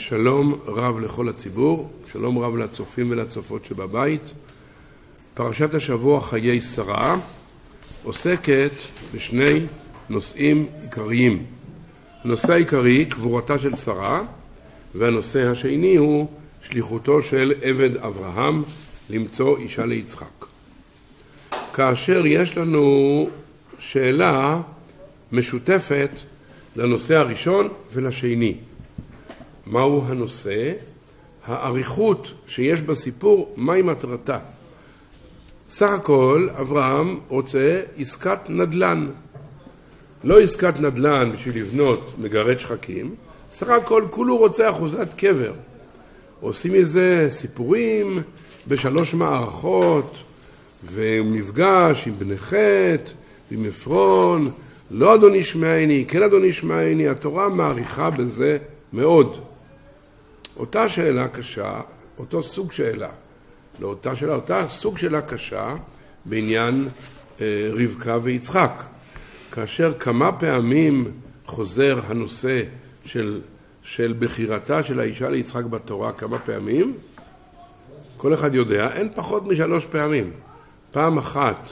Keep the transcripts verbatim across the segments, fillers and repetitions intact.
שלום רב לכל הציבור, שלום רב לצופים ולצופות שבבית. פרשת השבוע חיי שרה עוסקת בשני נושאים עיקריים. הנושא העיקרי, קבורתה של שרה, והנושא השני הוא שליחותו של עבד אברהם למצוא אישה ליצחק. כאשר יש לנו שאלה משותפת לנושא הראשון ולשני. מהו הנושא? האריכות שיש בסיפור, מהי מטרתה? סך הכל אברהם רוצה עסקת נדל"ן. לא עסקת נדל"ן בשביל לבנות מגרד שחקים, סך הכל כולו רוצה אחוזת קבר. עושים מזה סיפורים בשלוש מערכות, והוא נפגש עם בני חת, עם עפרון, לא אדוני שמעני, כן אדוני שמעני, התורה מעריכה בזה מאוד. אותה שאלה קשה, אותו סוג שאלה, לא אותה שאלה, אותה סוג שאלה קשה בעניין אה, רבקה ויצחק. כאשר כמה פעמים חוזר הנושא של, של בחירתה של האישה ליצחק בתורה, כמה פעמים? כל אחד יודע, אין פחות משלוש פעמים. פעם אחת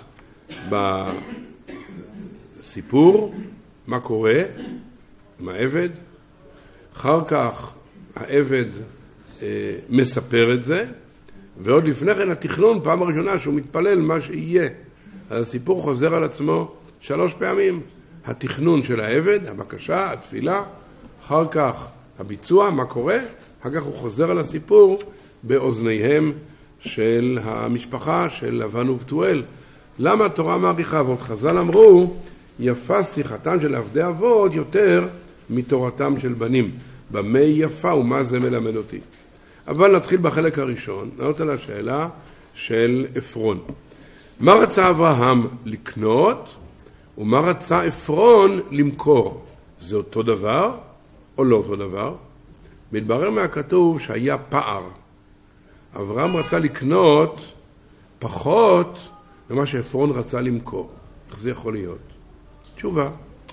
בסיפור, מה קורה עם העבד, אחר כך העבד אה, מספר את זה, ועוד לפני כן התכנון, פעם הראשונה שהוא מתפלל מה שיהיה. אז הסיפור חוזר על עצמו שלוש פעמים. התכנון של העבד, הבקשה, התפילה, אחר כך הביצוע, מה קורה, אחר כך הוא חוזר על הסיפור באוזניהם של המשפחה של לבן ובתואל. למה התורה מעריכה? ועוד חז"ל אמרו, יפה שיחתם של עבדי אבות יותר מתורתם של בנים. במה יפה ומה זה מלמד אותי. אבל נתחיל בחלק הראשון, נענות על השאלה של עפרון. מה רצה אברהם לקנות ומה רצה עפרון למכור? זה אותו דבר או לא אותו דבר? מתברר מהכתוב שהיה פער. אברהם רצה לקנות פחות ממה שעפרון רצה למכור. איך זה יכול להיות? תשובה.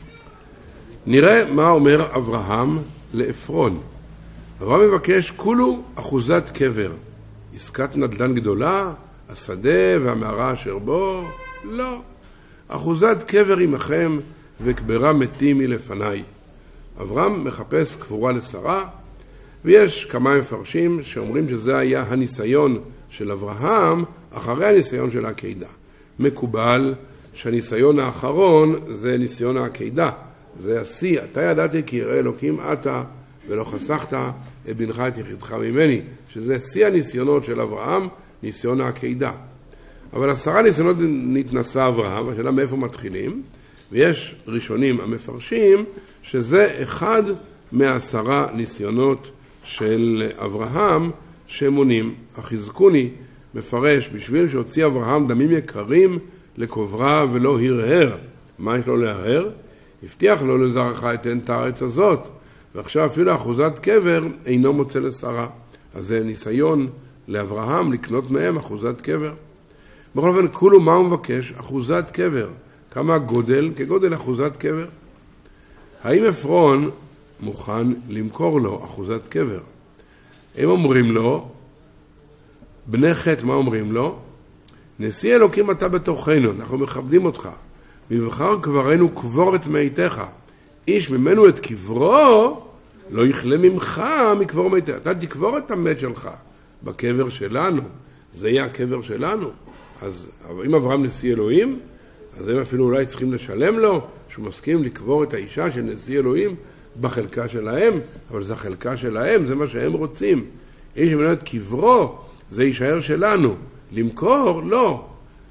נראה מה אומר אברהם לעפרון. אברהם מבקש כולו אחוזת קבר. עסקת נדל"ן גדולה, השדה והמערה אשר בו? לא. אחוזת קבר עמכם וקברה מתים מלפניי. אברהם מחפש קבורה לשרה, ויש כמה מפרשים שאומרים שזה היה הניסיון של אברהם אחרי הניסיון של העקידה. מקובל שהניסיון האחרון זה ניסיון העקידה. זה השיא, אתה ידעתי כי יראה אלוקים אתה ולא חסכת את בנך את יחידך ממני, שזה שיא הניסיונות של אברהם, ניסיון העקידה. אבל עשרה ניסיונות נתנסה אברהם, השאלה מאיפה מתחילים, ויש ראשונים המפרשים שזה אחד מעשרה ניסיונות של אברהם שמונים. החזקוני מפרש, בשביל שהוציא אברהם דמים יקרים לקוברה ולא הרהר. מה יש לו להרהר? הבטיח לו לזרעך אתן את הארץ הזאת, ועכשיו אפילו אחוזת קבר אינו מוצא לשרה. אז זה ניסיון לאברהם לקנות מהם אחוזת קבר. בכל אופן, כולו מה הוא מבקש? אחוזת קבר. כמה גודל? כגודל אחוזת קבר. האם עפרון מוכן למכור לו אחוזת קבר? הם אומרים לו, בני חת, מה אומרים לו? נשיא אלוקים אתה בתוכנו, אנחנו מכבדים אותך. מבחר קברנו קבור את מיתך. איש ממנו את קברו לא יכלה ממך מקבור מיתך. אתה תקבור את המת שלך בקבר שלנו. זה יהיה הקבר שלנו. אז אם אברהם נשיא אלוהים, אז הם אפילו אולי צריכים לשלם לו שהוא מסכים לקבור את האישה של נשיא אלוהים בחלקה שלהם, אבל זה החלקה שלהם, זה מה שהם רוצים. איש ממנו את קברו, זה יישאר שלנו. למכור? לא.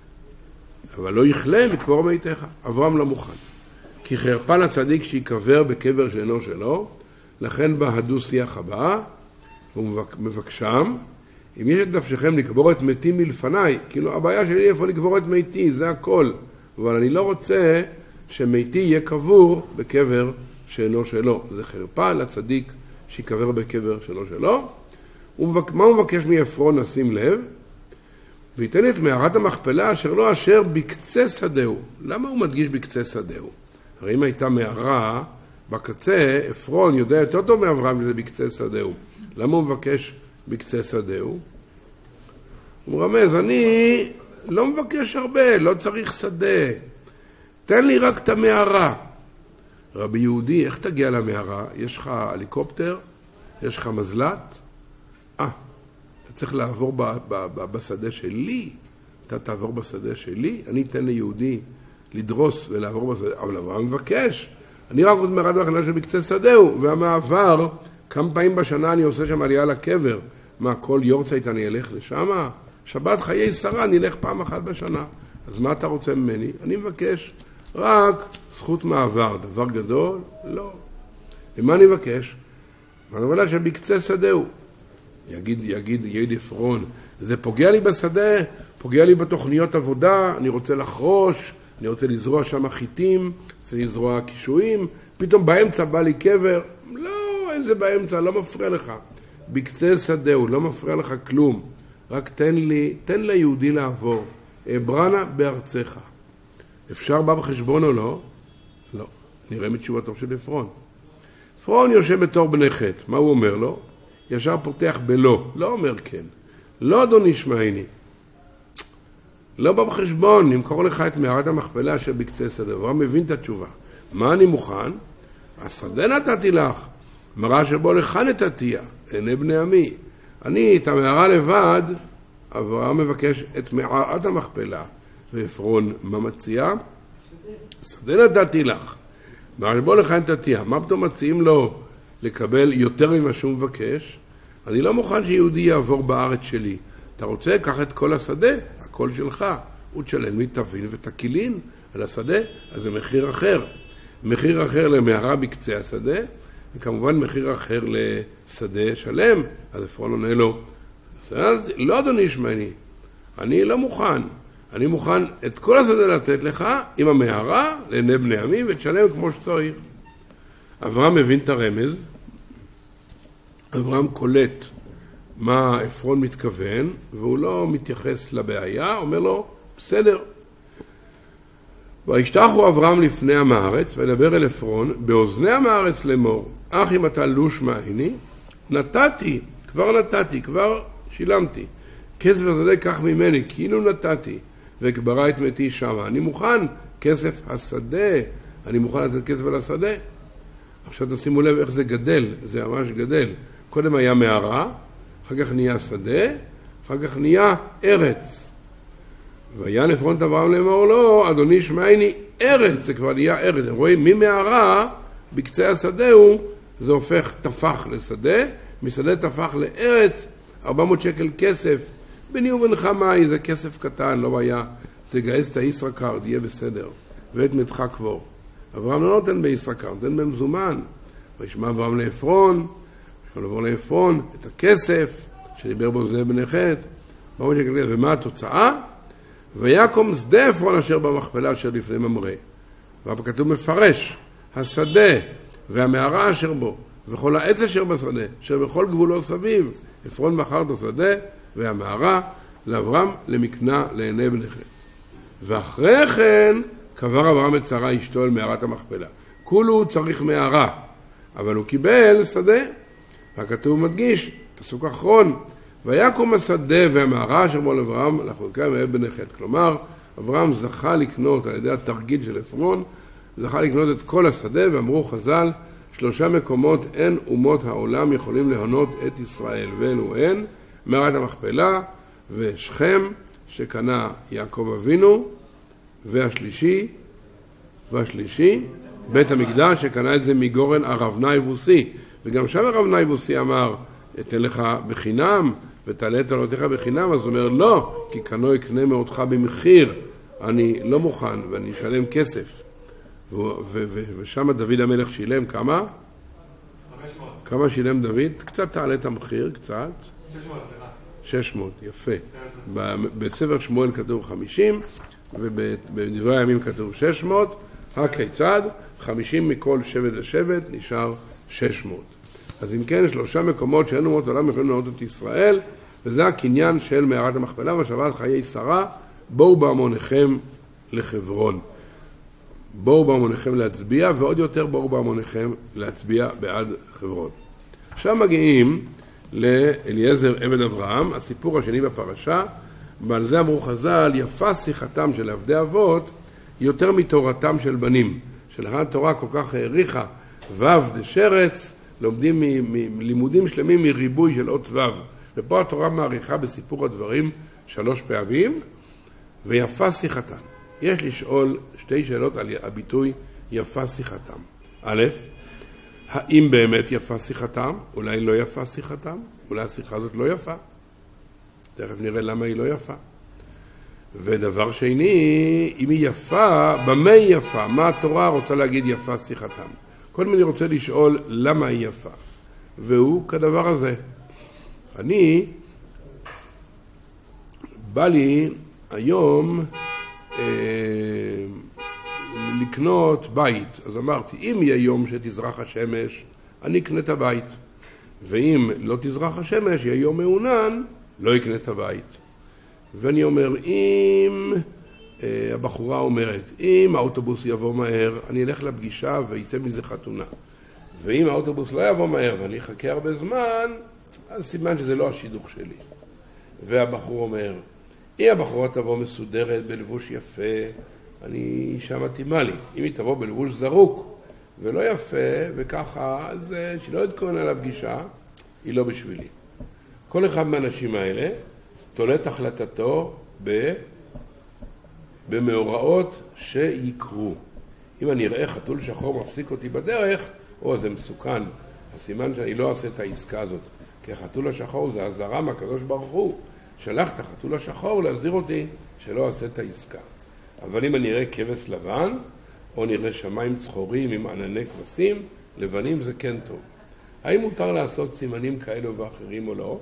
אבל לא יכלה מקבור מיתך. אברהם לא מוכן. כי חרפה לצדיק שיקבר בקבר שאינו שלו, לכן בא הדו-שיח הבא, הוא מבקשם, אם יש את נפשכם לקבור את מתים מלפניי, כאילו הבעיה שלי איפה לקבור את מיתי, זה הכל. אבל אני לא רוצה שמיתי יהיה קבור בקבר שאינו שלו. זה חרפה לצדיק שיקבר בקבר שאינו שלו. מה הוא מבקש מעפרון? נשים לב. ויתן את מערת המכפלה אשר לא אשר בקצה שדהו. למה הוא מדגיש בקצה שדהו? הרי אם הייתה מערה בקצה, עפרון יודע יותר טוב מאברהם שזה בקצה שדהו. למה הוא מבקש בקצה שדהו? הוא רמז, אני לא מבקש הרבה, לא צריך שדה. תן לי רק את המערה. רבי יהודי, איך תגיע למערה? יש לך הליקופטר? יש לך מזלת? אה, אתה צריך לעבור ב- ב- ב- בשדה שלי? אתה תעבור בשדה שלי? אני אתן ליהודי לדרוס ולעבור בשדה, אבל אברהם מבקש. אני רק עוד מרד בהכנה של בקצה שדהו, והמעבר, כמה פעמים בשנה אני עושה שם עלייה לקבר. מה, כל יורצייט אני אלך לשם? שבת חיי שרה, אני אלך פעם אחת בשנה. אז מה אתה רוצה ממני? אני מבקש רק זכות מעבר. דבר גדול? לא. ומה אני מבקש? אני אומר לה שבקצה שדהו. יגיד, יגיד, יגיד אפרון, זה פוגע לי בשדה, פוגע לי בתוכניות עבודה, אני רוצה לחרוש, אני רוצה לזרוע שם חיטים, רוצה לזרוע קישואים, פתאום באמצע בא לי קבר. לא, אין זה באמצע, לא מפריע לך. בקצה שדהו, לא מפריע לך כלום. רק תן לי, תן ליהודי לעבור. אברנה בארצך. אפשר בא בחשבון או לא? לא. נראה מתשובתו של אפרון. אפרון יושב בתור בני חטא. מה הוא אומר לו? ישר פותח בלא. לא אומר כן. לא אדוני שמעיני. לא בא בחשבון. נמכור לך את מערת המכפלה אשר בקצה שדה. אברהם מבין את התשובה. מה אני מוכן? השדה נתתי לך. מראה שבו לך נתתיה. עיני בני עמי. אני את המערה לבד, אברהם מבקש את מערת המכפלה. ואפרון מה מציע? שדה נתתי לך. מראה שבו לך נתתיה. מה פתאום מציעים לו לקבל יותר ממה שהוא מבקש? אני לא מוכן שיהודי יעבור בארץ שלי. אתה רוצה? קח את כל השדה, הכל שלך. הוא תשלם לי תבין ותקילין על השדה, אז זה מחיר אחר. מחיר אחר למערה בקצה השדה, וכמובן מחיר אחר לשדה שלם. אז אפרון עונה לו, לא אדוני שמעני, אני לא מוכן. אני מוכן את כל השדה לתת לך עם המערה לעיני בני עמי ותשלם כמו שצריך. אברהם מבין את הרמז. אברהם קולט מה אפרון מתכוון, והוא לא מתייחס לבעיה, אומר לו, בסדר. וישתחו אברהם לפני המארץ, וידבר אל אפרון, באוזני המארץ לאמור, אך אם אתה לא שמעני, נתתי, כבר נתתי, כבר שילמתי. כסף השדה קח ממני, כאילו נתתי, והקברה את מתי שמה. אני מוכן, כסף השדה, אני מוכן לתת כסף על השדה. עכשיו תשימו לב איך זה גדל, זה ממש גדל. קודם היה מערה, אחר כך נהיה שדה, אחר כך נהיה ארץ. ויען אפרון את אברהם לאמור לו, אדוני שמעני, ארץ, זה כבר נהיה ארץ. הם רואים, ממערה, בקצה השדה הוא, זה הופך תפח לשדה, משדה תפח לארץ, ארבע מאות שקל כסף, ביני ובינך מאי, זה כסף קטן, לא היה, תגייס את הישראכרט, יהיה בסדר, ואת מתך קבור. אברהם לא נותן בישראכרט, נותן במזומן. וישמע אברהם לאפרון, יכול לעבור לאפרון, את הכסף, שדיבר בו זה בני חטא, ומה התוצאה? ויקום שדה אפרון אשר במכפלה אשר לפני ממרא. והכתוב מפרש, השדה והמערה אשר בו, וכל העץ אשר בשדה, אשר בכל גבולו סביב, אפרון מכר את השדה והמערה לאברהם למקנה לעיני בני חטא. ואחרי כן קבר אברהם את שרה אשתו אל מערת המכפלה. כולו צריך מערה, אבל הוא קיבל שדה. והכתוב מדגיש, פסוק אחרון, ויקום השדה והמערה אשר בו לאברהם לחוקה מאב בני חטא. כלומר, אברהם זכה לקנות על ידי התרגיל של אפרון, זכה לקנות את כל השדה, ואמרו חז"ל, שלושה מקומות אין אומות העולם יכולים להונות את ישראל, ואלו הן מערת המכפלה ושכם שקנה יעקב אבינו, והשלישי, והשלישי, בית המקדש שקנה את זה מגורן הרב נייבוסי, וגם שם הרב נייבוסי אמר, אתן לך בחינם, ותעלה את עלותיך בחינם, אז הוא אומר, לא, כי קנו יקנה מאותך במחיר, אני לא מוכן, ואני אשלם כסף. ו- ו- ו- ושם דוד המלך שילם כמה? חמש מאות. כמה שילם דוד? קצת תעלה את המחיר, קצת. שש מאות, סליחה. שש מאות, יפה. ב- בספר שמואל כתוב חמישים, ובדברי הימים כתוב שש מאות, הכיצד? חמישים מכל שבט לשבט, נשאר שש מאות. אז אם כן, שלושה מקומות שאין אומות העולם יכולים לראות את ישראל, וזה הקניין של מערת המכפלה, ושבת חיי שרה, בואו בהמוניכם לחברון. בואו בהמוניכם להצביע, ועוד יותר בואו בהמוניכם להצביע בעד חברון. עכשיו מגיעים לאליעזר עבד אברהם, הסיפור השני בפרשה, ועל זה אמרו חז"ל, יפה שיחתם של עבדי אבות יותר מתורתם של בנים, שלכן התורה כל כך העריכה ו' דשרץ, לומדים מלימודים שלמים מריבוי של אות ו', ופה התורה מעריכה בסיפור הדברים שלוש פעמים, ויפה שיחתם. יש לשאול שתי שאלות על הביטוי יפה שיחתם. א', האם באמת יפה שיחתם? אולי לא יפה שיחתם? אולי השיחה הזאת לא יפה? תכף נראה למה היא לא יפה. ודבר שני, אם היא יפה, במה היא יפה? מה התורה רוצה להגיד יפה שיחתם? קודם אני רוצה לשאול למה היא יפה. והוא כדבר הזה. אני, בא לי היום אה, לקנות בית. אז אמרתי, אם יהיה יום שתזרח השמש, אני אקנה את הבית. ואם לא תזרח השמש, יהיה יום מעונן, לא יקנה את הבית. ואני אומר, אם אה, הבחורה אומרת, אם האוטובוס יבוא מהר, אני אלך לפגישה ויצא מזה חתונה. ואם האוטובוס לא יבוא מהר ואני אחכה הרבה זמן, אז סימן שזה לא השידוך שלי. והבחור אומר, אם הבחורה תבוא מסודרת בלבוש יפה, אני אישה מתאימה לי. אם היא תבוא בלבוש זרוק ולא יפה וככה, אז שלא יתכונן על הפגישה, היא לא בשבילי. כל אחד מהאנשים האלה תולט החלטתו ב... במאורעות שיקרו. אם אני אראה חתול שחור מפסיק אותי בדרך, או זה מסוכן, הסימן שאני לא אעשה את העסקה הזאת. כי החתול השחור זה הזרה מהקדוש ברוך הוא. שלח את החתול השחור להזהיר אותי שלא אעשה את העסקה. אבל אם אני אראה כבש לבן, או נראה שמיים צחורים עם ענני כבשים, לבנים זה כן טוב. האם מותר לעשות סימנים כאלו ואחרים או לא?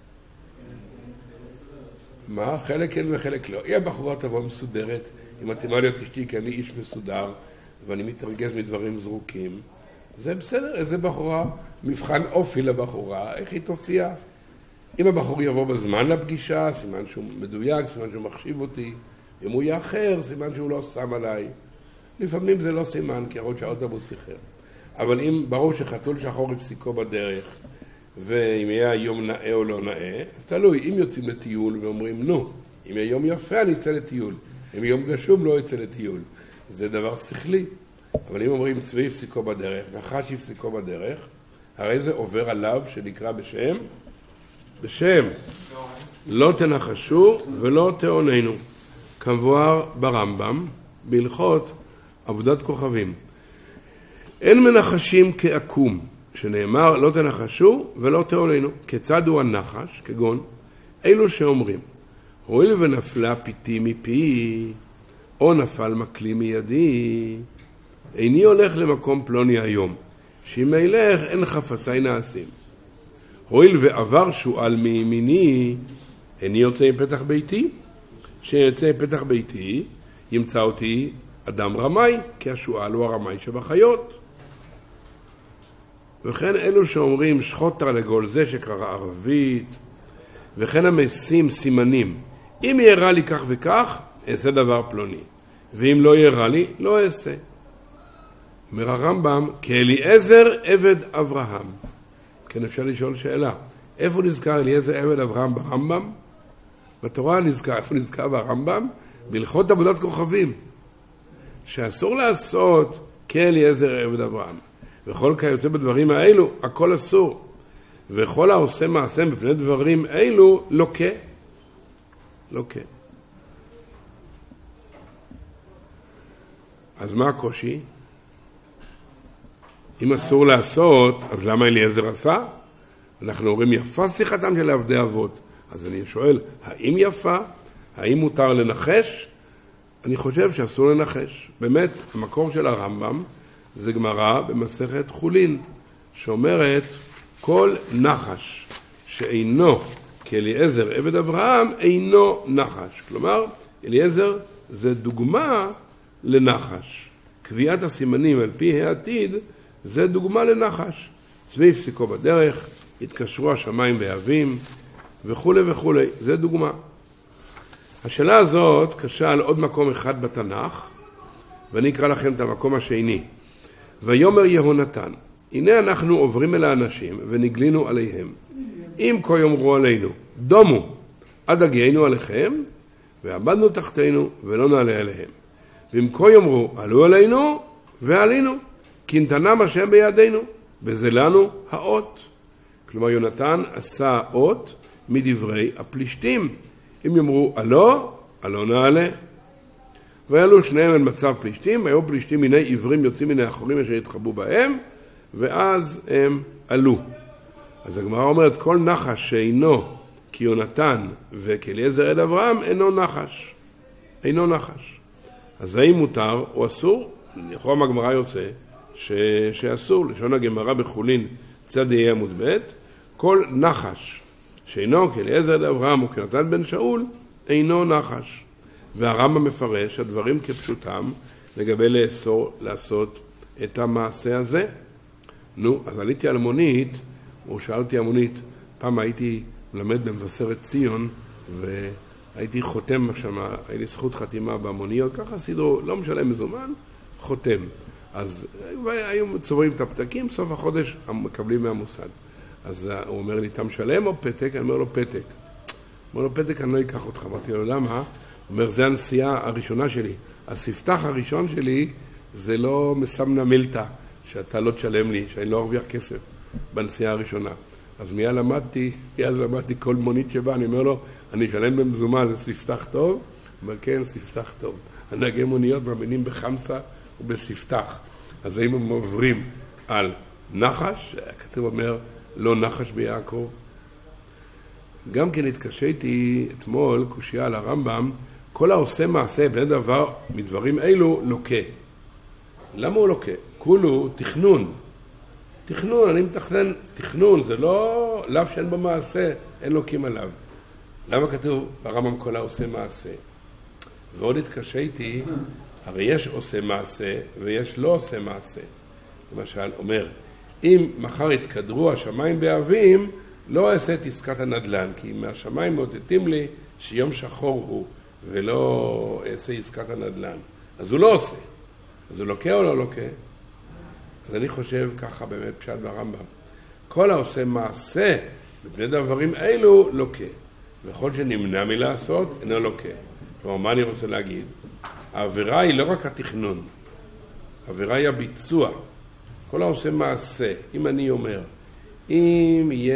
מה? חלק כן וחלק לא. היא הבחורה תבוא מסודרת, היא מתאימה להיות אשתי כי אני איש מסודר, ואני מתרגז מדברים זרוקים. זה בסדר, איזה בחורה, מבחן אופי לבחורה, איך היא תופיע? אם הבחור יבוא בזמן לפגישה, סימן שהוא מדויק, סימן שהוא מחשיב אותי. אם הוא יאחר, סימן שהוא לא שם עליי. לפעמים זה לא סימן, כי הראש האוטובוס איחר. אבל אם ברור שחתול שחור הפסיקו בדרך, ואם יהיה היום נאה או לא נאה, אז תלוי, אם יוצאים לטיול ואומרים, נו, אם יהיה יום יפה אני אצא לטיול, אם יום גשום לא יצא לטיול. זה דבר שכלי. אבל אם אומרים צבי הפסיקו בדרך, נחש הפסיקו בדרך, הרי זה עובר עליו שנקרא בשם, בשם, לא תנחשו ולא תעוננו. כמבואר ברמב"ם, בהלכות עבודת כוכבים. אין מנחשים כעקום, שנאמר לא תנחשו ולא תעוננו. כיצד הוא הנחש, כגון, אלו שאומרים, הואיל ונפלה פיתי מפי, או נפל מקלי מידי, איני הולך למקום פלוני היום, שאם ילך אין חפצי נעשים. הואיל ועבר שואל מימיני, איני יוצא מפתח ביתי, שיוצא מפתח ביתי, ימצא אותי אדם רמאי, כי השואל הוא הרמאי שבחיות. וכן אלו שאומרים שחוט תרנגול, זה שקרא ערבית, וכן המשים סימנים, אם יראה לי כך וכך, אעשה דבר פלוני, ואם לא יראה לי, לא אעשה. אומר הרמב"ם, כאליעזר עבד אברהם. כן, אפשר לשאול שאלה, איפה נזכר אליעזר עבד אברהם ברמב"ם? בתורה נזכר, איפה נזכר ברמב"ם? בהלכות עבודת כוכבים, שאסור לעשות כאליעזר עבד אברהם. וכל כיוצא בדברים האלו, הכל אסור. וכל העושה מעשה בפני דברים אלו, לוקה. לוקה. אז מה הקושי? אם אסור לעשות, אז למה אליעזר עשה? אנחנו אומרים, יפה שיחתם של עבדי אבות. אז אני שואל, האם יפה? האם מותר לנחש? אני חושב שאסור לנחש. באמת, המקור של הרמב"ם זה גמרא במסכת חולין, שאומרת, כל נחש שאינו כאליעזר עבד אברהם, אינו נחש. כלומר, אליעזר זה דוגמה לנחש. קביעת הסימנים על פי העתיד, זה דוגמה לנחש. צבי הפסיקו בדרך, התקשרו השמיים באבים, וכו' וכו'. זה דוגמה. השאלה הזאת קשה על עוד מקום אחד בתנ"ך, ואני אקרא לכם את המקום השני. ויאמר יהונתן, הנה אנחנו עוברים אל האנשים ונגלינו עליהם. אם כה יאמרו עלינו, דומו, עד הגיענו עליכם, ועמדנו תחתינו, ולא נעלה עליהם. ואם כה יאמרו, עלו עלינו, ועלינו, כי נתנם השם בידינו, וזה לנו האות. כלומר, יונתן עשה אות מדברי הפלישתים. אם יאמרו, עלו, עלו נעלה. ועלו שניהם אל מצב פלישתים, היו פלישתים מיני עברים יוצאים מיני אחורים אשר התחבאו בהם, ואז הם עלו. אז הגמרא אומרת, כל נחש שאינו כיונתן וכאליעזר עד אברהם, אינו נחש. אינו נחש. אז האם מותר או אסור? לכאורה מהגמרא יוצא ש... שאסור. לשון הגמרא בחולין צד יהיה עמוד ב', כל נחש שאינו כאליעזר עד אברהם או כיונתן בן שאול, אינו נחש. והרמב"ם מפרש הדברים כפשוטם לגבי לאסור לעשות את המעשה הזה. נו, אז עליתי על מונית, הוא שאל אותי המונית, פעם הייתי מלמד במבשרת ציון, והייתי חותם שם, היה לי זכות חתימה במוניות, ככה סידרו, לא משלם מזומן, חותם. אז היו צוברים את הפתקים, סוף החודש מקבלים מהמוסד. אז הוא אומר לי, אתה משלם או פתק? אני אומר לו, פתק. אומר לו, פתק אני לא אקח אותך. אמרתי לו, למה? הוא אומר, זה הנסיעה הראשונה שלי. הספתח הראשון שלי זה לא מסמנה מילתא, שאתה לא תשלם לי, שאני לא ארוויח כסף בנסיעה הראשונה. אז מיד למדתי, מיד למדתי כל מונית שבא, אני אומר לו, אני אשלם במזומן, זה ספתח טוב? הוא אומר, כן, ספתח טוב. הנהגי מוניות מאמינים בחמסה ובספתח. אז אם הם עוברים על נחש, הכתוב אומר, לא נחש ביעקב. גם כן התקשיתי אתמול, קושיה על הרמב"ם, כל העושה מעשה בני דבר מדברים אלו לוקה. למה הוא לוקה? כולו תכנון. תכנון, אני מתכנן, תכנון, זה לא לאו שאין בו מעשה, אין לוקים עליו. למה כתוב ברמב"ם כל העושה מעשה? ועוד התקשיתי, הרי יש עושה מעשה ויש לא עושה מעשה. למשל, אומר, אם מחר יתקדרו השמיים באבים, לא אעשה את עסקת הנדל"ן, כי מהשמיים מאותתים לי שיום שחור הוא, ולא אעשה עסקת הנדל"ן. אז הוא לא עושה. אז הוא לוקה או לא לוקה? אז אני חושב ככה באמת פשט ברמב"ם. כל העושה מעשה בפני דברים אלו לוקה. וכל שנמנע מלעשות אינו לוקה. כלומר, מה אני רוצה להגיד? העבירה היא לא רק התכנון. העבירה היא הביצוע. כל העושה מעשה. אם אני אומר, אם יהיה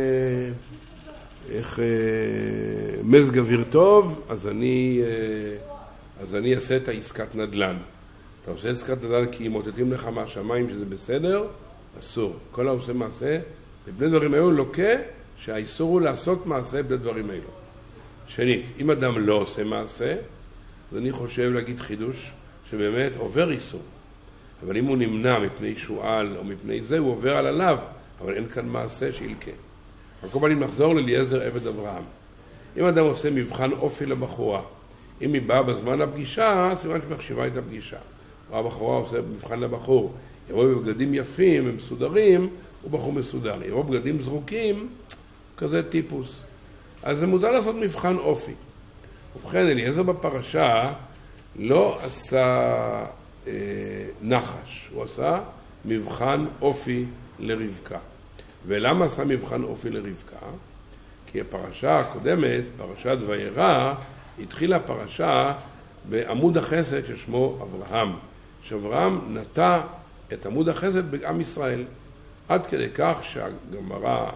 איך, אה, מזג אוויר טוב, אז אני, אה, אז אני אעשה את העסקת נדל"ן. אתה עושה עסקת נדל"ן כי מוטטים לך מהשמיים שזה בסדר, אסור. כל העושה מעשה, ובני דברים האלו לוקה שהאיסור הוא לעשות מעשה בני דברים האלו. שנית, אם אדם לא עושה מעשה, אז אני חושב להגיד חידוש שבאמת עובר איסור. אבל אם הוא נמנע מפני שואל או מפני זה, הוא עובר על עליו, אבל אין כאן מעשה שילקה. על כל פנים נחזור לאליעזר עבד אברהם. אם אדם עושה מבחן אופי לבחורה, אם היא באה בזמן הפגישה, סימן שמחשיבה את הפגישה. או הבחורה עושה מבחן לבחור, יבוא בבגדים יפים ומסודרים, הוא בחור מסודר. יבוא בבגדים זרוקים, כזה טיפוס. אז זה מותר לעשות מבחן אופי. ובכן, אליעזר בפרשה לא עשה אה, נחש, הוא עשה מבחן אופי לרבקה. ולמה עשה מבחן אופי לרבקה? כי הפרשה הקודמת, פרשת וירא, התחילה פרשה בעמוד החסד ששמו אברהם. שאברהם נטע את עמוד החסד בעם ישראל. עד כדי כך שהגמרא,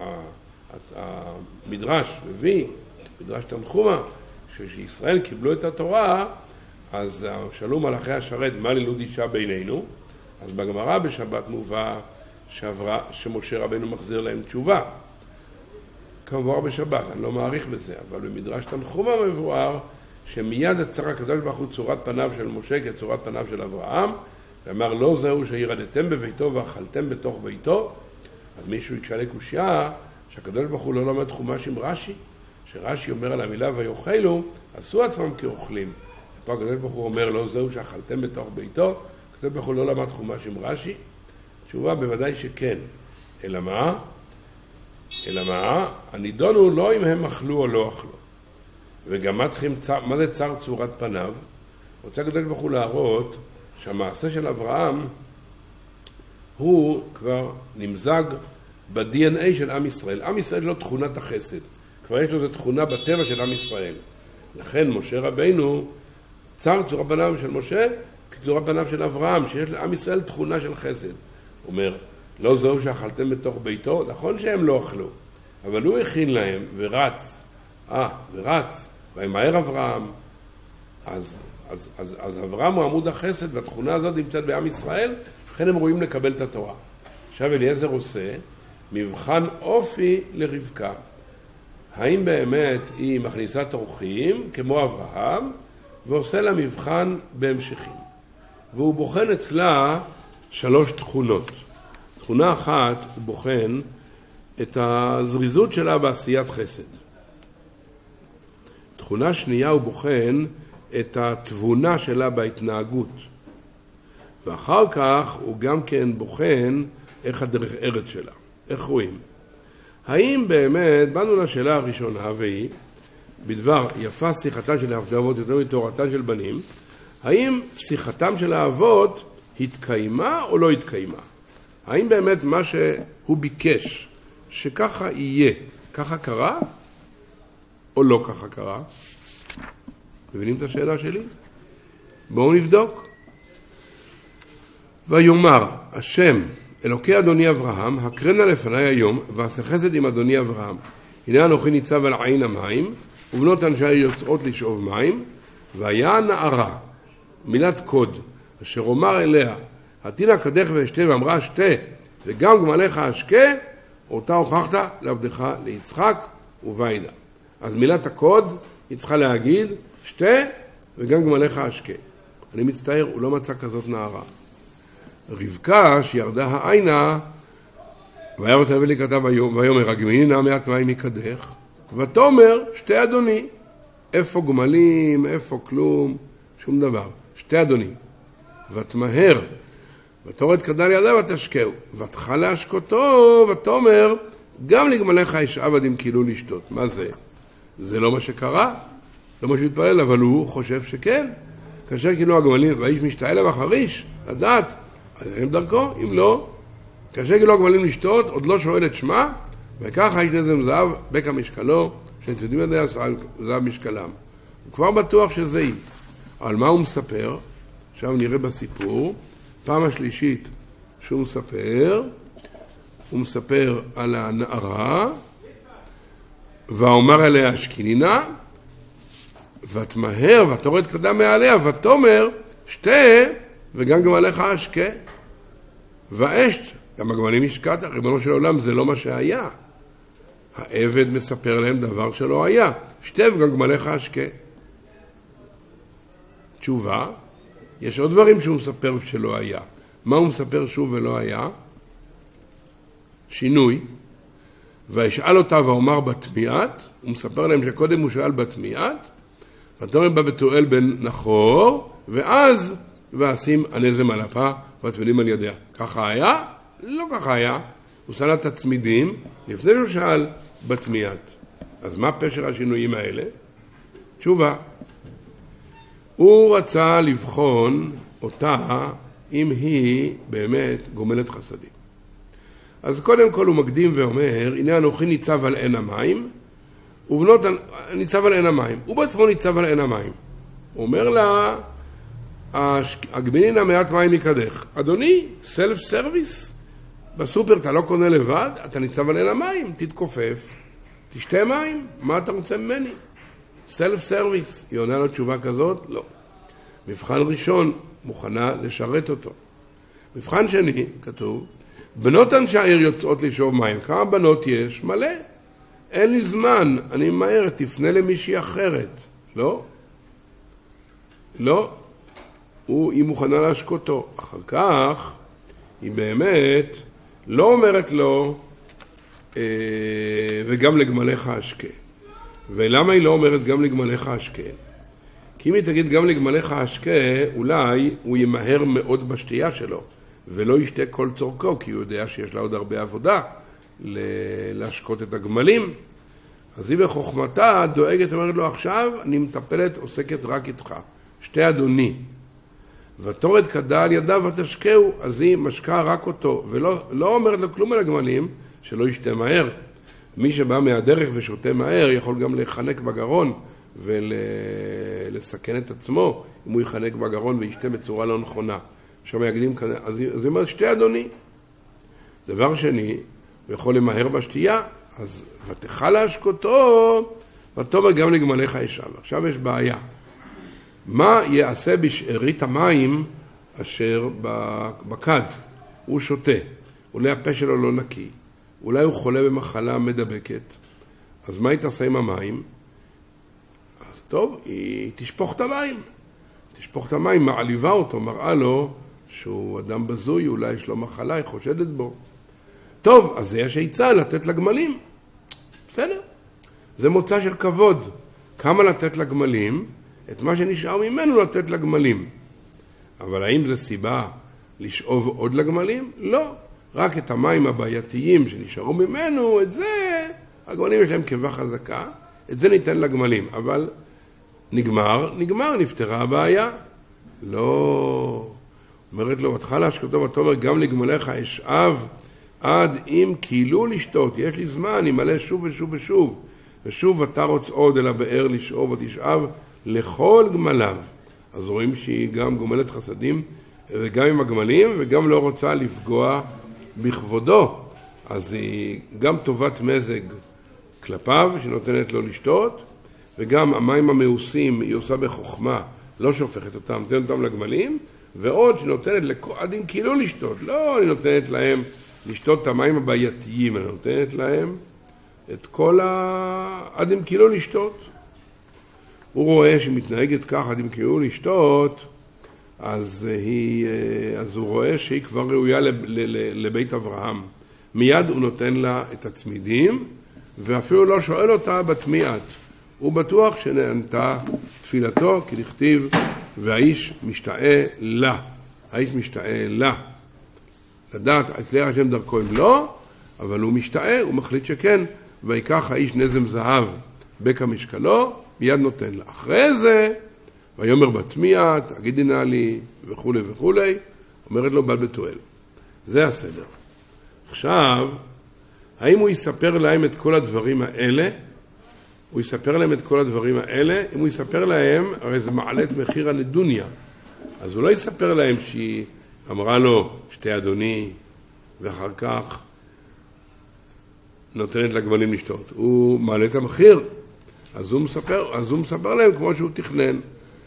המדרש מביא, מדרש תנחומא, כשישראל קיבלו את התורה, אז שאלו מלאכי השרת, מה לילוד אישה בינינו? אז בגמרא בשבת מובא שעברה, שמשה רבנו מחזיר להם תשובה. כמובן בשבת, אני לא מעריך בזה, אבל במדרש תנחומא מבואר שמיד עצר הקדוש ברוך הוא צורת פניו של משה כצורת פניו של אברהם, ואמר לא זהו שירדתם בביתו ואכלתם בתוך ביתו. אז מישהו יקשה לקושיה שהקדוש ברוך הוא לא לומד חומש עם רש"י, שרש"י אומר על המילה ויאכלו, עשו עצמם כאוכלים. ופה הקדוש ברוך הוא אומר לא זהו שאכלתם בתוך ביתו, הקדוש ברוך הוא לא למד חומש עם רש"י. תשובה בוודאי שכן. אלא מה? אלא מה? הנידון הוא לא אם הם אכלו או לא אכלו. וגם מה צריכים, מה זה צר צורת פניו? רוצה הקדוש ברוך הוא להראות שהמעשה של אברהם הוא כבר נמזג ב-די אן איי של עם ישראל. עם ישראל לא תכונת החסד. כבר יש לו זו תכונה בטבע של עם ישראל. לכן משה רבינו, צר צורת פניו של משה, כצורת פניו של אברהם, שיש לעם ישראל תכונה של חסד. הוא אומר, לא זהו שאכלתם בתוך ביתו, נכון שהם לא אכלו, אבל הוא הכין להם ורץ, אה, ורץ, וימהר אברהם. אז, אז, אז, אז אברהם הוא עמוד החסד, והתכונה הזאת נמצאת בעם ישראל, לכן הם רואים לקבל את התורה. עכשיו אליעזר עושה מבחן אופי לרבקה. האם באמת היא מכניסת אורחים כמו אברהם, ועושה לה מבחן בהמשכים. והוא בוחן אצלה שלוש תכונות. תכונה אחת, הוא בוחן את הזריזות שלה בעשיית חסד. תכונה שנייה, הוא בוחן את התבונה שלה בהתנהגות. ואחר כך הוא גם כן בוחן איך הדרך ארץ שלה. איך רואים? האם באמת, באנו לשאלה הראשונה, והיא, בדבר יפה שיחתן של האבות יותר מתורתן של בנים, האם שיחתם של האבות התקיימה או לא התקיימה? האם באמת מה שהוא ביקש, שככה יהיה, ככה קרה או לא ככה קרה? מבינים את השאלה שלי? בואו נבדוק. ויאמר השם אלוקי אדוני אברהם, הקרנה לפני היום ועשה חסד עם אדוני אברהם. הנה אנוכי ניצב על עין המים, ובנות אנשי יוצאות לשאוב מים, והיה נערה, מילת קוד, אשר אומר אליה, התינה קדך ואשתה, ואמרה שתה, וגם גמליך אשקה, אותה הוכחת לעבדך ליצחק וביידה. אז מילת הקוד היא צריכה להגיד, שתה, וגם גמליך אשקה. אני מצטער, הוא לא מצא כזאת נערה. רבקה שירדה העינה, והיה רוצה להביא לי כתב ויאמר, הגמיני נע מעט מים מקדך, ותאמר, שתי אדוני. איפה גמלים, איפה כלום, שום דבר. שתי אדוני. ותמהר, ותורד קדל ידה ותשקהו, ותחל להשקותו, ותאמר, גם לגמליך יש עבדים כאילו לשתות. מה זה? זה לא מה שקרה, לא מה שהתפלל, אבל הוא חושב שכן. כאשר כאילו הגמלים, והאיש משתעל אליו החריש, לדעת, אז הם דרכו, אם לא, כאשר כאילו הגמלים לשתות, עוד לא שואל את שמה, וככה יש נזם זהב, בקע משקלו, שנצדים ידי זהב משקלם. הוא כבר בטוח שזה היא. על מה הוא מספר? עכשיו נראה בסיפור, פעם השלישית שהוא מספר, הוא מספר על הנערה, ואומר אליה השכינינה, ותמהר, ותורד קדם מעליה, ותאמר, שתה, וגם גמליך אשקה. ואשת, גם הגמלים השקעת, ריבונו של עולם, זה לא מה שהיה. העבד מספר להם דבר שלא היה. שתה וגם גמליך אשקה. תשובה, יש עוד דברים שהוא מספר שלא היה. מה הוא מספר שוב ולא היה? שינוי. וישאל אותה ואומר בתמיעת, הוא מספר להם שקודם הוא שאל בתמיעת, ותאמר בה בתואל בן נחור, ואז ועשים הנזם על הפה והטבלים על ידיה. ככה היה? לא ככה היה. הוא סלל את הצמידים לפני שהוא שאל בתמיעת. אז מה פשר השינויים האלה? תשובה. הוא רצה לבחון אותה אם היא באמת גומלת חסדים. אז קודם כל הוא מקדים ואומר, הנה אנוכי ניצב על עין המים, ובנות ניצב על עין המים. הוא בעצמו ניצב על עין המים. הוא אומר לה, הגמינין המעט מים מקדך. אדוני, סלף סרוויס. בסופר אתה לא קונה לבד, אתה ניצב על עין המים, תתכופף, תשתה מים, מה אתה רוצה ממני? סלף סרוויס. היא עונה לו תשובה כזאת? לא. מבחן ראשון, מוכנה לשרת אותו. מבחן שני, כתוב, בנות אנשי העיר יוצאות לשאוב מים. כמה בנות יש? מלא. אין לי זמן, אני מהר, תפנה למישהי אחרת. לא? לא. הוא, היא מוכנה להשקותו. אחר כך, היא באמת לא אומרת לו, אה, וגם לגמליך אשקה. ולמה היא לא אומרת גם לגמליך אשקה? כי אם היא תגיד גם לגמליך אשקה, אולי הוא ימהר מאוד בשתייה שלו, ולא ישתה כל צורכו, כי הוא יודע שיש לה עוד הרבה עבודה להשקות את הגמלים. אז היא בחוכמתה דואגת, אומרת לו, עכשיו אני מטפלת, עוסקת רק איתך. שתי אדוני. ותורד קדה על ידה ותשקהו, אז היא משקה רק אותו, ולא לא אומרת לו כלום על הגמלים, שלא ישתה מהר. מי שבא מהדרך ושותה מהר יכול גם לחנק בגרון ולסכן את עצמו אם הוא יחנק בגרון וישתה בצורה לא נכונה. שם יגדים כזה, אז זה אומר שתי אדוני. דבר שני, הוא יכול למהר בשתייה, אז ותאכל להשקותו, ותאמר גם לגמליך אשאב. עכשיו יש בעיה. מה יעשה בשארית המים אשר בכד? הוא שותה, אולי הפה שלו לא נקי, אולי הוא חולה במחלה מדבקת, אז מה היא תעשה עם המים? אז טוב, היא תשפוך את המים. תשפוך את המים, מעליבה אותו, מראה לו שהוא אדם בזוי, אולי יש לו מחלה, היא חושדת בו. טוב, אז יש עצה לתת לגמלים. בסדר. זה מוצא של כבוד. כמה לתת לגמלים? את מה שנשאר ממנו לתת לגמלים. אבל האם זה סיבה לשאוב עוד לגמלים? לא. רק את המים הבעייתיים שנשארו ממנו, את זה, הגמלים יש להם קיבה חזקה, את זה ניתן לגמלים. אבל נגמר, נגמר, נפתרה הבעיה. לא. אומרת לו, ותאכל להשקותו ותאמר גם לגמליך אשאב, עד אם כאילו לשתות, יש לי זמן, ימלא שוב ושוב ושוב, ושוב ותרוץ עוד אל הבאר לשאוב ותשאב לכל גמליו. אז רואים שהיא גם גומלת חסדים, וגם עם הגמלים, וגם לא רוצה לפגוע בכבודו. אז היא גם טובת מזג כלפיו, שנותנת לו לשתות, וגם המים המאוסים היא עושה בחוכמה, לא שופכת אותם, נותנת אותם לגמלים, ועוד שנותנת עד אם כאילו לשתות, לא, אני נותנת להם לשתות את המים הבעייתיים, אני נותנת להם את כל ה... עד אם כאילו לשתות. הוא רואה שמתנהגת כך עד אם כאילו לשתות, אז, היא, אז הוא רואה שהיא כבר ראויה לבית אברהם. מיד הוא נותן לה את הצמידים, ואפילו לא שואל אותה בתמיעת. הוא בטוח שנענתה תפילתו, כי לכתיב, והאיש משתאה לה. האיש משתאה לה. לדעת, הצליח השם דרכו אם לא, אבל הוא משתאה, הוא מחליט שכן, ויקח האיש נזם זהב בקע משקלו, מיד נותן לה. אחרי זה, ויאמר בתמיעת, תגידי נא לי, וכו' וכו', אומרת לו בל בתואל. זה הסדר. עכשיו, האם הוא יספר להם את כל הדברים האלה? הוא יספר להם את כל הדברים האלה. אם הוא יספר להם, הרי זה מעלה את מחיר הנדוניה. אז הוא לא יספר להם שהיא אמרה לו שתי אדוני, ואחר כך נותנת לגמלים לשתות. הוא מעלה את המחיר. אז הוא מספר, אז הוא מספר להם כמו שהוא תכנן.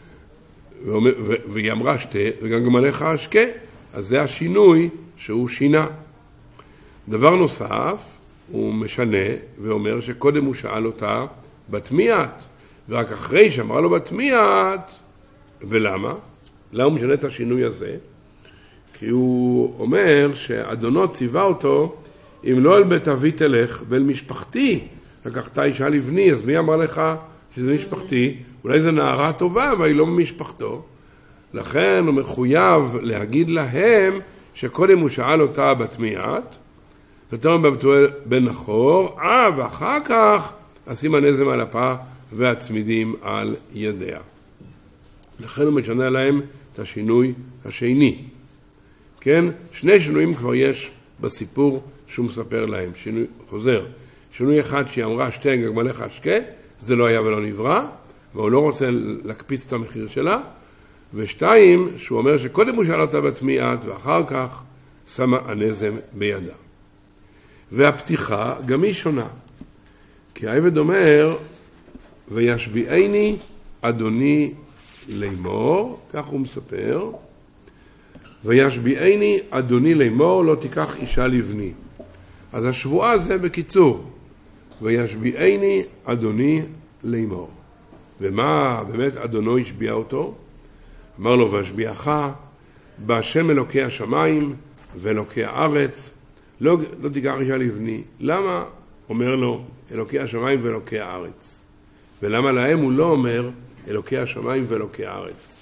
והיא אמרה שתה, וגם גמליך אשקה. אז זה השינוי שהוא שינה. דבר נוסף, הוא משנה ואומר שקודם הוא שאל אותה בתמיעת, ורק אחרי שאמרה לו בתמיעת, ולמה? למה הוא משנה את השינוי הזה? כי הוא אומר שאדונו ציווה אותו, אם לא אל בית אבי תלך ואל משפחתי, לקחת אישה לבני, אז מי אמר לך שזה משפחתי? אולי זו נערה טובה, אבל היא לא במשפחתו. לכן הוא מחויב להגיד להם שקודם הוא שאל אותה בתמיעת, ותאמר בבתואל בן נחור, אה, ואחר כך אשים הנזם על הפה והצמידים על ידיה. לכן הוא משנה להם את השינוי השני. כן? שני שינויים כבר יש בסיפור שהוא מספר להם. שינוי, חוזר. שינוי אחד שהיא אמרה שתי גמליך אשקה, זה לא היה ולא נברא, והוא לא רוצה להקפיץ את המחיר שלה. ושתיים, שהוא אומר שקודם הוא שאל אותה בתמיעת, ואחר כך שמה הנזם בידה. והפתיחה גם היא שונה. כי העבד אומר, וישביעני אדוני לאמור, כך הוא מספר, וישביעני אדוני לאמור, לא תיקח אישה לבני. אז השבועה זה בקיצור, וישביעני אדוני לאמור. ומה באמת אדונו השביע אותו? אמר לו, והשביעך בהשם אלוקי השמיים ואלוקי הארץ, לא, לא תיקח אישה לבני. למה? אומר לו, אלוקי השמיים ואלוקי הארץ. ולמה להם הוא לא אומר, אלוקי השמיים ואלוקי הארץ.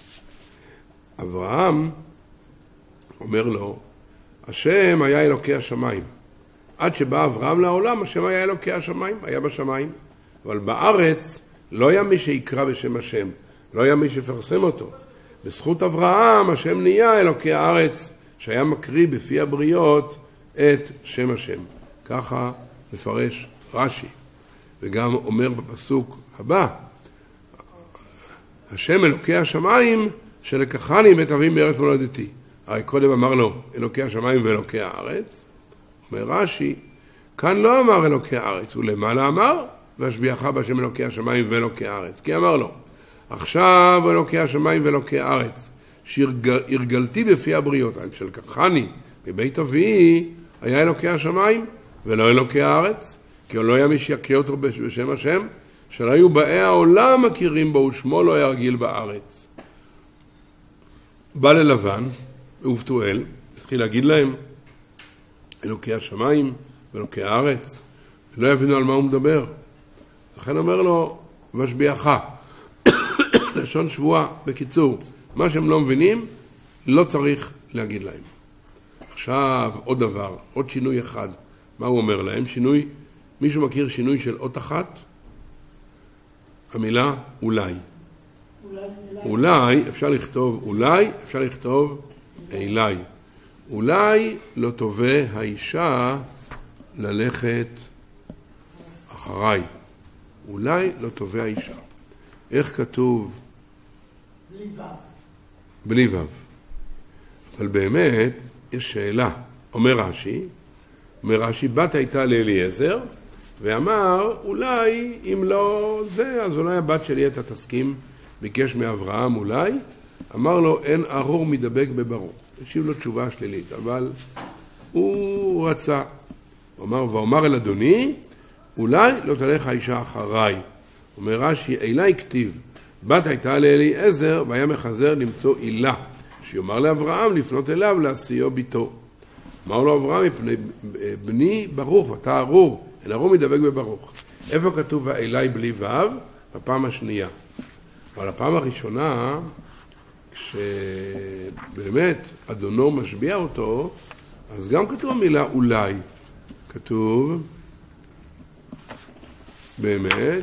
אברהם אומר לו, השם היה אלוקי השמיים. עד שבא אברהם לעולם, השם היה אלוקי השמיים, היה בשמיים. אבל בארץ לא היה מי שיקרא בשם השם, לא היה מי שפרסם אותו. בזכות אברהם, השם נהיה אלוקי הארץ, שהיה מקריא בפי הבריות את שם השם. ככה מפרש רש"י, וגם אומר בפסוק הבא, השם אלוקי השמיים שלקחני בית אבי מארץ מולדתי. הרי קודם אמר לו אלוקי השמיים ואלוקי הארץ. אומר רש"י, כאן לא אמר אלוקי הארץ, ולמעלה אמר והשביעך בהשם אלוקי השמיים ואלוקי הארץ. כי אמר לו, עכשיו אלוקי השמיים ואלוקי הארץ, שהרגלתי בפי הבריות, שלקחני בבית אבי, היה אלוקי השמיים ולא אלוקי הארץ, כי לא היה מי שיקריא אותו בשם השם, שלא היו באי העולם מכירים בו ושמו לא היה רגיל בארץ. בא ללבן ובתואל, התחיל להגיד להם אלוקי השמיים ואלוקי הארץ, לא יבינו על מה הוא מדבר. לכן אומר לו והשביעך, לשון שבועה. בקיצור, מה שהם לא מבינים לא צריך להגיד להם. עכשיו עוד דבר, עוד שינוי אחד. מה הוא אומר להם? שינוי, מישהו מכיר שינוי של אות אחת? המילה אולי. אולי, אולי אפשר לכתוב אולי, אפשר לכתוב אלי. אולי לא תובע האישה ללכת אחריי. אולי לא תובע האישה. איך כתוב? בלי וו. בלי וו. אבל באמת יש שאלה. אומר רש"י, אומר רש"י, בת הייתה לאליעזר, ואמר, אולי אם לא זה, אז אולי הבת שלי אתה תסכים, ביקש מאברהם אולי, אמר לו, אין ארור מדבק בברוך. השיב לו תשובה שלילית, אבל הוא רצה. הוא אמר, ואומר אל אדוני, אולי לא תלך האישה אחריי. אומר רש"י, אלי כתיב, בת הייתה לאליעזר, והיה מחזר למצוא אילה, שיאמר לאברהם לפנות אליו להשיאו ביתו. אמר לו אברהם, מפני בני ברוך, ואתה ארור, אין ארור מדבק בברוך. איפה כתוב אלי בלי וו? בפעם השנייה. אבל הפעם הראשונה, כשבאמת אדונו משביע אותו, אז גם כתוב המילה אולי. כתוב, באמת,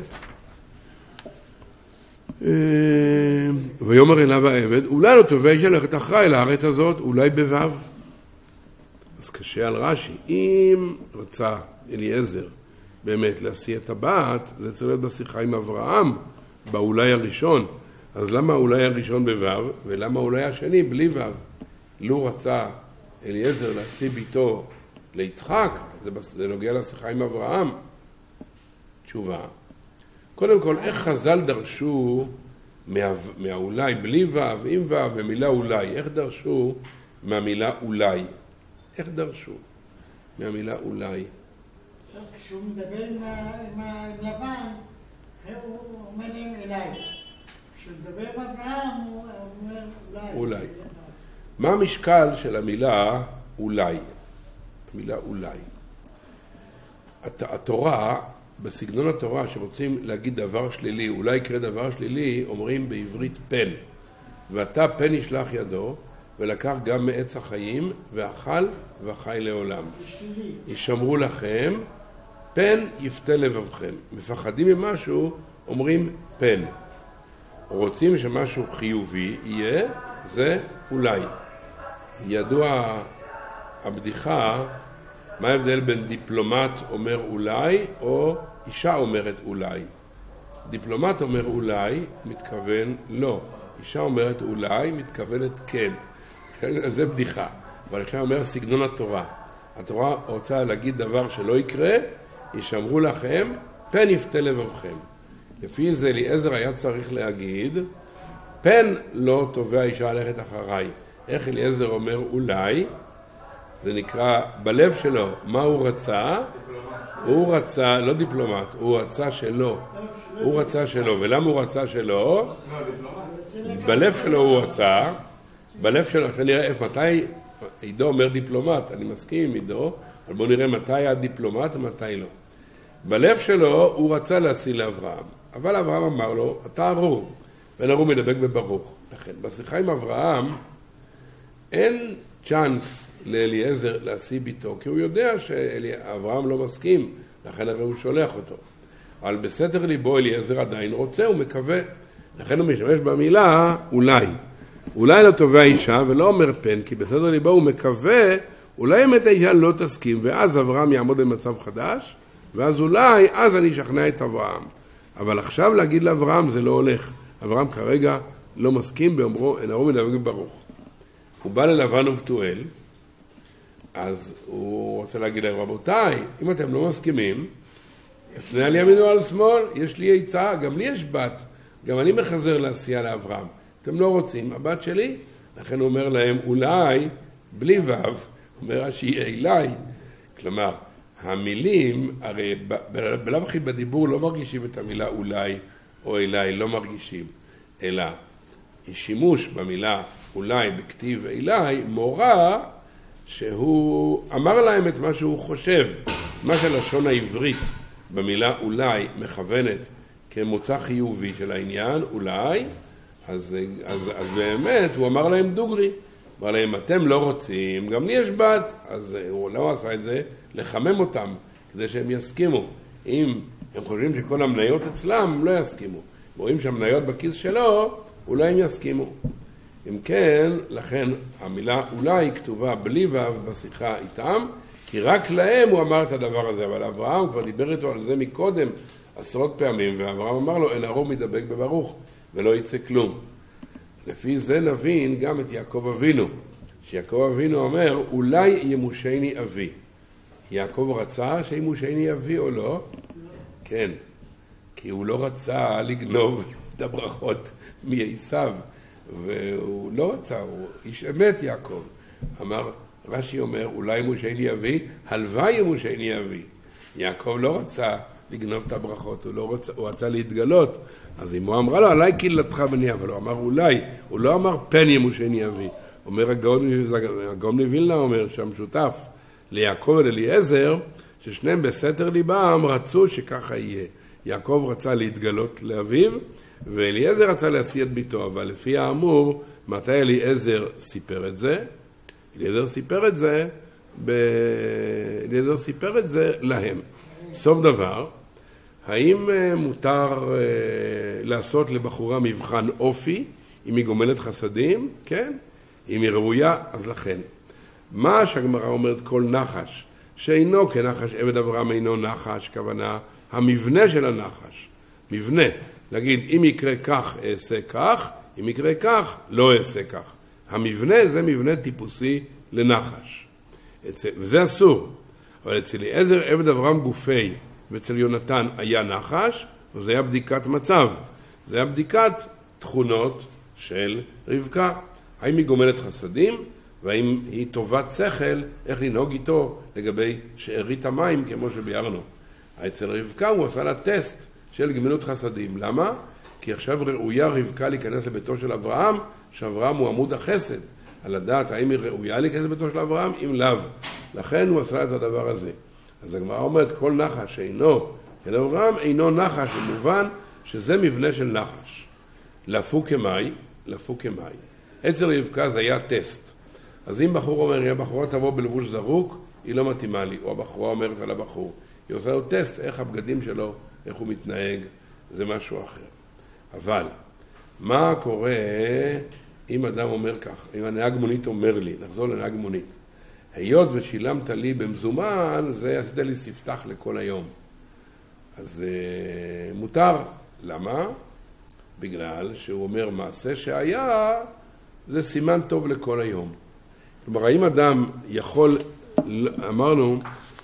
ויאמר אליו העבד, אולי לא תובע אישה ללכת אחריי לארץ הזאת, אולי בוו. אז קשה על רש"י, אם רצה אליעזר באמת להשיא את הבת, זה צריך להיות בשיחה עם אברהם, באולי הראשון. אז למה אולי הראשון בוו, ולמה אולי השני בלי וו? לו רצה אליעזר להשיא ביתו ליצחק, זה, זה נוגע לשיחה עם אברהם. תשובה, קודם כל, איך חז"ל דרשו מה, מהאולי בלי וו, עם וו, ומילה אולי, איך דרשו מהמילה אולי? איך דרשו מהמילה אולי? כשהוא מדבר עם לבן, הוא אומר להם אליי. כשהוא מדבר עם אברהם, הוא אומר אולי. אולי. מה המשקל של המילה אולי? המילה אולי. התורה, בסגנון התורה, שרוצים להגיד דבר שלילי, אולי יקרה דבר שלילי, אומרים בעברית פן. ואתה פן ישלח ידו, ולקח גם מעץ החיים, ואכל וחי לעולם. ישמרו לכם, פן יפתה לבבכם. מפחדים ממשהו, אומרים פן. רוצים שמשהו חיובי יהיה, זה אולי. ידוע הבדיחה, מה ההבדל בין דיפלומט אומר אולי, או אישה אומרת אולי. דיפלומט אומר אולי, מתכוון לא. אישה אומרת אולי, מתכוונת כן. זה בדיחה. אבל עכשיו אומר סגנון התורה. התורה רוצה להגיד דבר שלא יקרה, ישמרו לכם, פן יפתה לבבכם. לפי זה אליעזר היה צריך להגיד, פן לא תובע אישה ללכת אחריי. איך אליעזר אומר אולי? זה נקרא בלב שלו. מה הוא רצה? הוא רצה, לא דיפלומט, הוא רצה שלו. הוא רצה שלו. ולמה הוא רצה שלו? בלב שלו הוא רצה. בלב שלו, עכשיו נראה איפה, מתי עידו אומר דיפלומט, אני מסכים עם עידו, אבל בואו נראה מתי היה דיפלומט ומתי לא. בלב שלו הוא רצה להשיא לאברהם, אבל אברהם אמר לו, אתה ארור, ואין ארור מדבק בברוך. לכן, בשיחה עם אברהם, אין צ'אנס לאליעזר להשיא ביתו, כי הוא יודע שאברהם לא מסכים, לכן הרי הוא שולח אותו. אבל בסתר ליבו אליעזר עדיין רוצה, הוא מקווה. לכן הוא משתמש במילה אולי. אולי לא תובע אישה ולא אומר פן, כי בסדר ליבו הוא מקווה, אולי אמת האישה לא תסכים, ואז אברהם יעמוד במצב חדש, ואז אולי, אז אני אשכנע את אברהם. אבל עכשיו להגיד לאברהם זה לא הולך. אברהם כרגע לא מסכים באומרו, אנרו מדבק ברוך. הוא בא ללבן ובתואל, אז הוא רוצה להגיד להם, רבותיי, אם אתם לא מסכימים, אפנה על ימין או על שמאל, יש לי עצה, גם לי יש בת, גם אני מחזר לעשייה לאברהם. אתם לא רוצים, הבת שלי, לכן הוא אומר להם, אולי, בלי וו, אומר שהיא אליי. כלומר, המילים, הרי בלב הכי בדיבור לא מרגישים את המילה אולי או אליי, לא מרגישים, אלא שימוש במילה אולי בכתיב אליי, מורה שהוא אמר להם את מה שהוא חושב, מה שלשון העברית במילה אולי מכוונת כמוצא חיובי של העניין, אולי, אז, אז, אז באמת הוא אמר להם דוגרי, אמר להם אתם לא רוצים, גם לי יש בת, אז הוא לא עשה את זה, לחמם אותם כדי שהם יסכימו. אם הם חושבים שכל המניות אצלם, הם לא יסכימו. רואים שהמניות בכיס שלו, אולי הם יסכימו. אם כן, לכן המילה אולי כתובה בלי וו בשיחה איתם, כי רק להם הוא אמר את הדבר הזה, אבל אברהם כבר דיבר איתו על זה מקודם עשרות פעמים, ואברהם אמר לו, אין הרוב מדבק בברוך, ולא יצא כלום. לפי זה נבין גם את יעקב אבינו, שיעקב אבינו אומר, אולי ימושני אבי. יעקב רצה שימושני אבי או לא? כן, כי הוא לא רצה לגנוב את הברכות מעשיו, והוא לא רצה, הוא איש אמת יעקב. אמר, רש"י אומר, אולי ימושני אבי, הלוואי ימושני אבי. יעקב לא רצה לגנוב את הברכות, הוא, לא רצה, הוא רצה להתגלות. אז אם הוא אמרה לו, עליי קהילתך בני, אבל הוא אמר אולי, הוא לא אמר פן ימושני אבי. אומר הגאון מווילנה, אומר שהמשותף ליעקב ולאליעזר, ששניהם בסתר ליבם רצו שככה יהיה. יעקב רצה להתגלות לאביו, ואליעזר רצה להשיא את ביתו, אבל לפי האמור, מתי אליעזר סיפר את זה? אליעזר סיפר את זה, ב... אליעזר סיפר את זה להם. סוף דבר, האם מותר לעשות לבחורה מבחן אופי, אם היא גומלת חסדים? כן. אם היא ראויה, אז לכן. מה שהגמרא אומרת כל נחש, שאינו כנחש עבד אברהם אינו נחש, כוונה המבנה של הנחש. מבנה. להגיד, אם יקרה כך, אעשה כך, אם יקרה כך, לא אעשה כך. המבנה זה מבנה טיפוסי לנחש. וזה אסור. אבל אצל אליעזר עבד אברהם גופי, ואצל יונתן היה נחש, וזה היה בדיקת מצב. זה היה בדיקת תכונות של רבקה. האם היא גומלת חסדים, והאם היא טובת שכל, איך לנהוג איתו לגבי שארית המים, כמו שביארנו. אצל רבקה הוא עשה לה טסט של גמילות חסדים. למה? כי עכשיו ראויה רבקה להיכנס לביתו של אברהם, שאברהם הוא עמוד החסד. על הדעת האם היא ראויה להיכנס לביתו של אברהם, אם לאו. לכן הוא עשה את הדבר הזה. אז הגמרא אומרת, כל נחש אינו, אל אברהם אינו נחש, במובן שזה מבנה של נחש. לפו כמי, לפו כמי. אצל רבקה זה היה טסט. אז אם בחור אומר, אם הבחורה תבוא בלבוש זרוק, היא לא מתאימה לי. או הבחורה אומרת על הבחור. היא עושה לו טסט, איך הבגדים שלו, איך הוא מתנהג, זה משהו אחר. אבל, מה קורה אם אדם אומר כך? אם הנהג מונית אומר לי, נחזור לנהג מונית. היות ושילמת לי במזומן, זה עשית לי ספתח לכל היום. אז אה, מותר. למה? בגלל שהוא אומר, מעשה שהיה, זה סימן טוב לכל היום. כלומר, האם אדם יכול, אמרנו,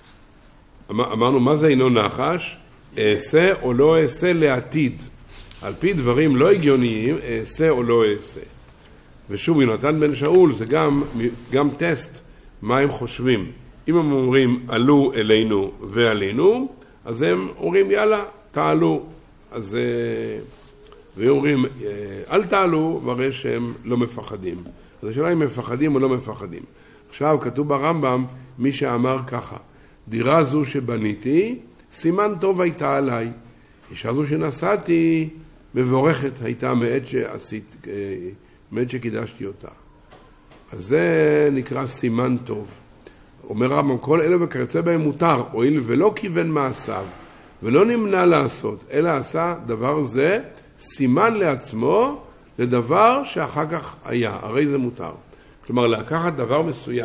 אמרנו, מה זה אינו נחש? אעשה או לא אעשה לעתיד. על פי דברים לא הגיוניים, אעשה או לא אעשה. ושוב, יונתן בן שאול זה גם, גם טסט מה הם חושבים. אם הם אומרים, עלו אלינו ועלינו, אז הם אומרים, יאללה, תעלו. אז, ואומרים, אל תעלו, והרי שהם לא מפחדים. אז השאלה אם מפחדים או לא מפחדים. עכשיו, כתוב ברמב"ם, מי שאמר ככה, דירה זו שבניתי, סימן טוב הייתה עליי. אישה זו שנסעתי, מבורכת הייתה מעת שעשית, מעת שקידשתי אותה. אז זה נקרא סימן טוב. אומר רמב"ם, כל אלה וכיוצא בהם מותר, הואיל ולא כיוון מעשיו, ולא נמנע לעשות, אלא עשה דבר זה, סימן לעצמו לדבר שאחר כך היה, הרי זה מותר. כלומר, לקחת דבר מסוים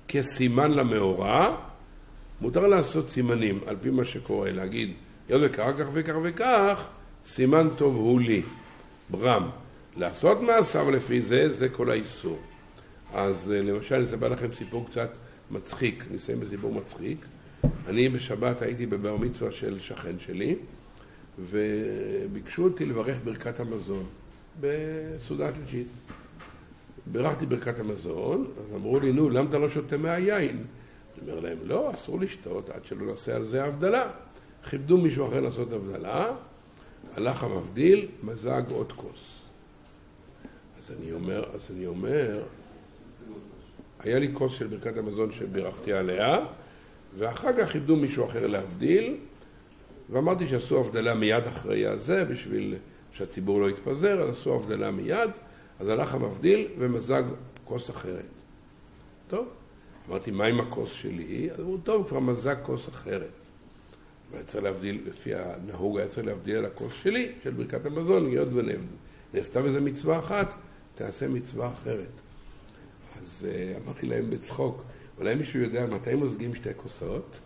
כסימן למאורע, מותר לעשות סימנים על פי מה שקורה, להגיד, ידע כך כך וכך וכך, סימן טוב הוא לי, ברם. לעשות מעשיו לפי זה, זה כל האיסור. אז למשל, אני אספר לכם סיפור קצת מצחיק, נסיים בסיפור מצחיק. אני בשבת הייתי בבר מצווה של שכן שלי, וביקשו אותי לברך ברכת המזון בסעודה שלישית. בירכתי ברכת המזון, אז אמרו לי, נו, למה אתה לא שותה מהיין? אני אומר להם, לא, אסור לשתות עד שלא נעשה על זה הבדלה. כיבדו מישהו אחר לעשות הבדלה, הלך המבדיל, מזג עוד כוס. אז אני אומר, אז אני אומר, היה לי כוס של ברכת המזון שבירכתי עליה, ואחר כך כיבדו מישהו אחר להבדיל, ואמרתי שעשו הבדלה מיד אחרי הזה, בשביל שהציבור לא יתפזר, אז עשו הבדלה מיד, אז הלך המבדיל ומזג כוס אחרת. טוב, אמרתי, מה עם הכוס שלי? אז אמרו, טוב, כבר מזג כוס אחרת. והיה צריך להבדיל, לפי הנהוג, היה צריך להבדיל על הכוס שלי, של ברכת המזון, להיות ונעשתה איזו מצווה אחת, תעשה מצווה אחרת. אז אמרתי להם בצחוק, אולי מישהו יודע מתי מוזגים שתי כוסות?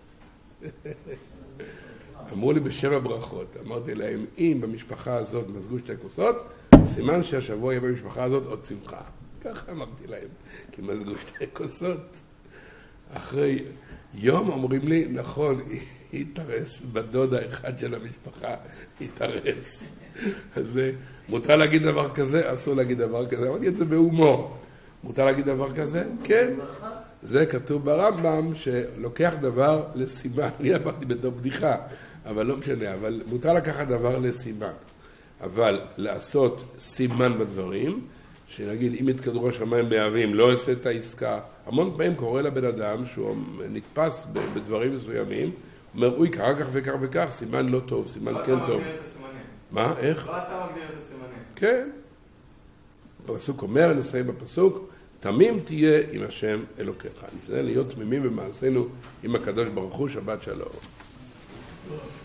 אמרו לי בשבע ברכות. אמרתי להם, אם במשפחה הזאת מזגו שתי כוסות, סימן שהשבוע יהיה במשפחה הזאת עוד שמחה. ככה אמרתי להם, כי מזגו שתי כוסות. אחרי יום אומרים לי, נכון, התארס, בדוד האחד של המשפחה התארס. אז מותר להגיד דבר כזה, אסור להגיד דבר כזה. אמרתי את זה בהומור. מותר להגיד דבר כזה? כן. זה כתוב ברמב"ם שלוקח דבר לסימן. אני אמרתי בתור בדיחה, אבל לא משנה. אבל מותר לקחת דבר לסימן. אבל לעשות סימן בדברים, שנגיד אם יתקדרו השמיים באהבים, לא עושה את העסקה. המון פעמים קורא לבן אדם שהוא נתפס בדברים מסוימים, אומר, אוי, כך כך וכך וכך, סימן לא טוב, סימן כן טוב. לא אתה מגדיר את הסימנים. מה? איך? לא אתה מגדיר את הסימנים. כן. הפסוק אומר, נסיים בפסוק, תמים תהיה עם השם אלוקיך. נשתדל להיות תמימים במעשינו עם הקדוש ברוך הוא, שבת שלום.